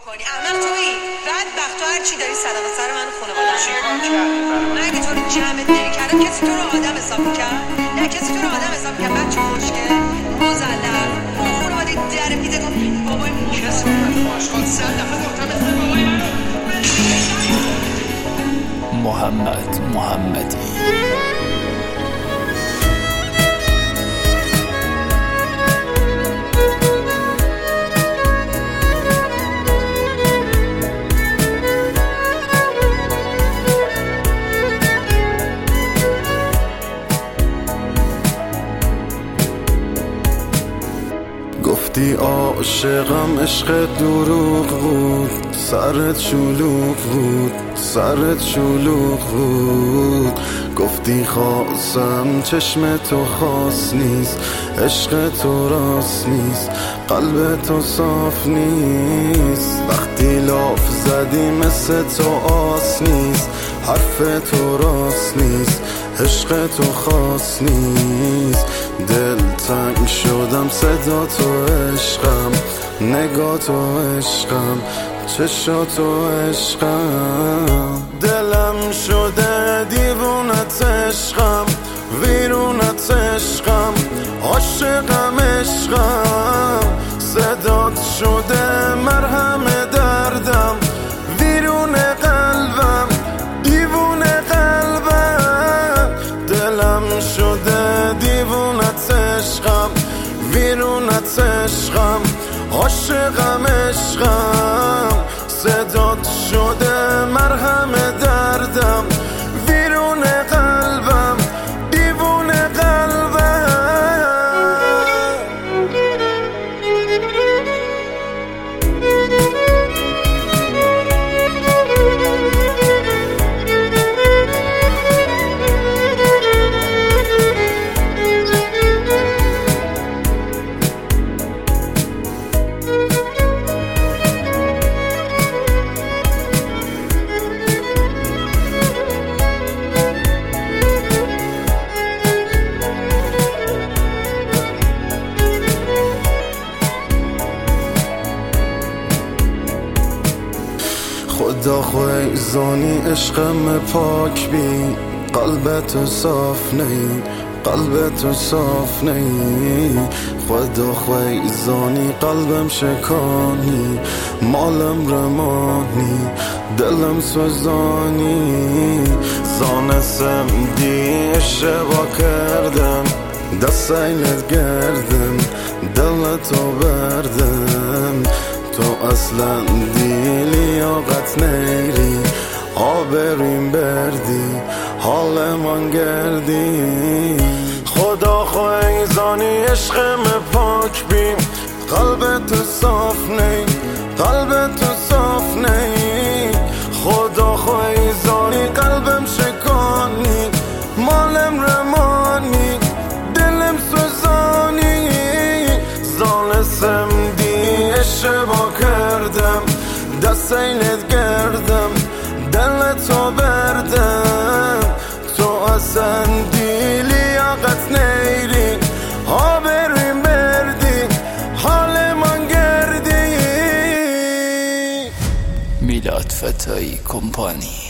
بکنی. احمق تویی، بدبخت. تو هر چی داری صدقه سر من و خانواده‌ام. چیکار کردی برام؟ من اگه تو رو جمعت نمی‌کردم کسی تو رو آدم حساب می‌کرد؟ نه کسی تو رو آدم حساب می‌کرد. بچه خوشگل مزلق با خانواده در پیتتون بابای کسی آشغال 100 دفعه گفتم مثل بابای محمد محمدی. گفتی عاشقم عشق دروغ بود، سرت شلوغ بود، سرت شلوغ بود. گفتی خواستم چشم تو خاص نیست، عشق تو راست نیست، قلب تو صاف نیست. وقتی لاف زدی مثل تو آس نیست، حرف تو راست نیست، عشق تو خاص نیست. دل تنگ شدم صدا تو عشقم، نگاه تو عشقم، چشا تو عشقم. دلم شده دیوونت عشقم، ویرونت عشقم، عاشقم عشقم. صدات شده مرهم دردم، ویرون قلبم، دیوون قلبم. دلم شده دیوونت عشقم، ویرونت عشقم، عاشقم عشقم. صدات شده مرهم دردم، ویرون قلبم، دیوون قلبم. خدا خوی زانی عشقم پاک بی، قلبت صاف نی، قلبت صاف نی. خدا خوی زانی قلبم شکانی، مالم رمانی، دلم سوزانی. زانستم دی اشتباه کردم، دست اینت گردم، دلتو بردم. تو اصلا دی لیاقت نیری، آبریم بردی، حال من گردی. خدا خواه زانی عشقم پاک بیم، قلبت صاف نی، قلبت صاف نی. خدا خواه زانی قلبم شکانی، مالم رمانی، دلم سوزانی. زانستم دی اشتباه کردم، دست اینت گردم، دلتو بردم. تو اصلا دی لیاقت نیری، آبریم بردی، حال من گردی. میلاد فتایی کمپانی.